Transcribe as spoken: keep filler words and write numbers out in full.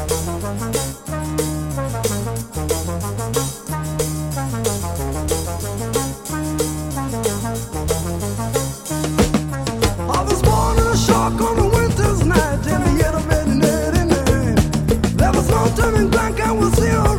I was born in a shock on a winter's night in the yellow red and night. There was no turning back, I was zero.